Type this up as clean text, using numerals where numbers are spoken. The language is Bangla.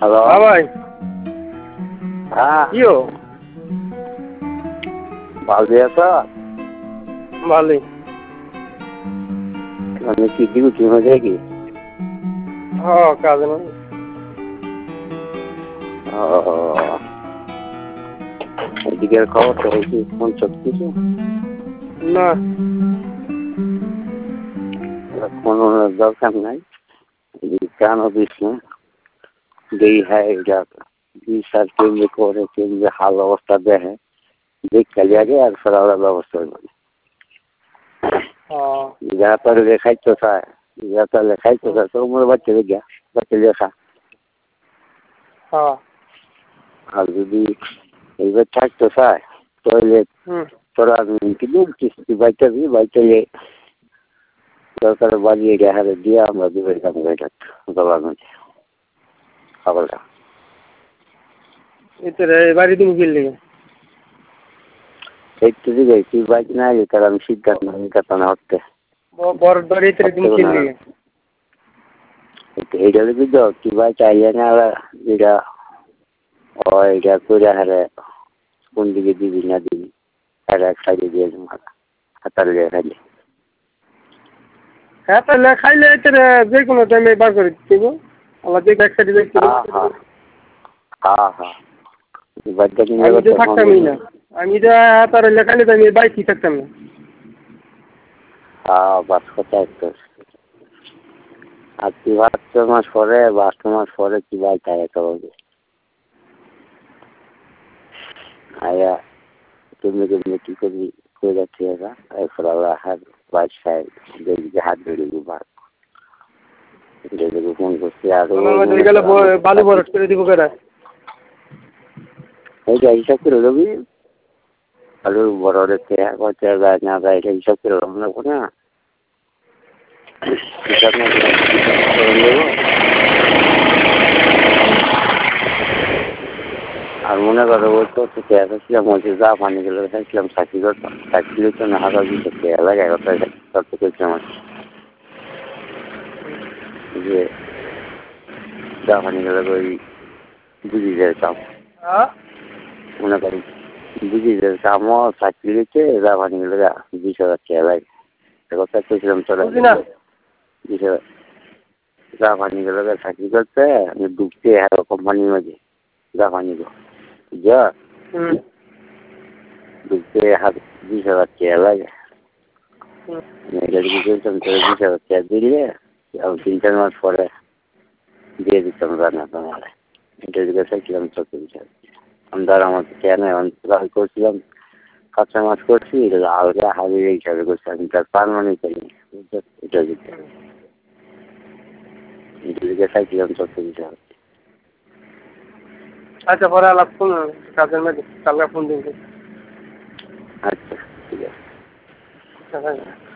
হ্যালো। হ্যাঁ ভাই, হ্যাঁ, কিও ভালো আছো? ভালোই। মানে কি ডিউটি হয়ে যায় কি? হ্যাঁ, কাজে না। ও, এদিকের খবর তো হয়েছে ফোন সব কিছু না, ফোন দরকার নাই। কেন দিস না যেই হ্যাঁ এটা বিচার কেন্দ্রে করে কেন্দ্রে হাল অবস্থা দেখে দেখ খালি আগে আর সরাবার ব্যবস্থা হবে। যারা তাহলে লেখাইতে চায়, যারা তাহলে লেখাইতে চায় তো আমার বাচ্চা লেখা বাচ্চা লেখা। হ্যাঁ, আর যদি এইবার থাকতে চায় তাহলে তোরা কিন্তু কিস্তি বাইতে বাইতে সরকারের বাড়িয়ে হারে দিয়ে আমরা দুবের কাম এটা গভর্নমেন্ট খাবারটা এতে বাড়ি তুমি কিনলে এই তো দিকে তুই বাইক না এলে তার আমি সিদ্ধান্ত নিকাতানা হচ্ছে বড় বাড়ি এতে তুমি কিনলে এইটা যদি তো তুই বাইক আইলে না এটা এটা করে হারে কোন দিকে দিবি না দিবি আর এক সাইডে দিয়ে হাতার দিয়ে খাইলে হ্যাঁ তাহলে খাইলে এতে যে কোনো টাইমে বার করে দিব আমার যে এক সাইডে দেখতে হ্যাঁ হ্যাঁ হ্যাঁ বাচ্চা কিনে আমি তো থাকতামই না, আমি তো তার লেখাইলে তো আমি বাইকই থাকতাম না। হ্যাঁ বাস কথা একটু আর তুই 72 মাস পরে 72 মাস পরে কি বাইক আয়া করবে আয়া তুমি কি করবি করে যাচ্ছি এরা এরপর আবার হাত বাইক সাইড দেখবি হাত ধরে দিবা দেখবি ফোন করছি আর গেলে বালু বরট করে দিব কেরা এইটা হিসাব করে দেবি আলু বড় রেখে কচা গাছ না গাছ এটা হিসাব করে নেবো না হিসাব না করে নেবো। আর মনে করো ওই তো খেয়েছিলাম বলছে যা পানি গেলে খাইছিলাম সাক্ষী করতাম সাক্ষী তো না হাজার দিতে খেয়ে লাগে করতে করছিলাম যে যা পানি গেলে ওই বুঝি যেতাম মনে করি বুঝি যেতাম সাক্ষী দিতে যা পানি গেলে 20,000 খেয়ে লাগে কথা করছিলাম তোরা 20,000 যা পানি গেলে সাক্ষী করতে আমি ডুবতে হ্যাঁ কোম্পানির মাঝে যা পানি গো যা ডুবতে হাত 20,000 খেয়ে লাগে এটা যদি চলতাম তোরা 20,000 খেয়ে দিলে 3-4 মাস পরে দিয়ে দিতাম রান্না তোমার এটা দিকে চাইছিলাম 14,000 আমরা আমার কেন অন্তরাল করছিলাম কাঁচা মাছ করছি আলগা হাবিয়ে হিসাবে করছি আমি তার পারমানেন্ট করিনি এটা দিতে এটা দিকে চাইছিলাম 14,000। আচ্ছা পরে আলাপ ফোন কাজের মধ্যে কালকে ফোন দিন। আচ্ছা ঠিক আছে।